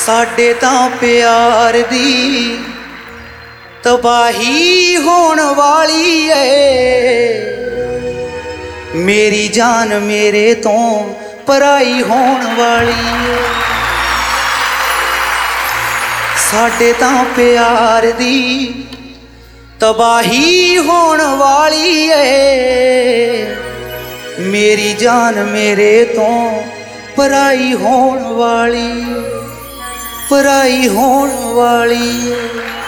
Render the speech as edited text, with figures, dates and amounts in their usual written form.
साडे तां प्यार दी तबाही होण वाली है। मेरी जान मेरे तो पराई होण वाली है। साडे तां प्यार दी तबाही होण वाली है। मेरी जान मेरे तो पराई होण वाली, पराई होण वाली।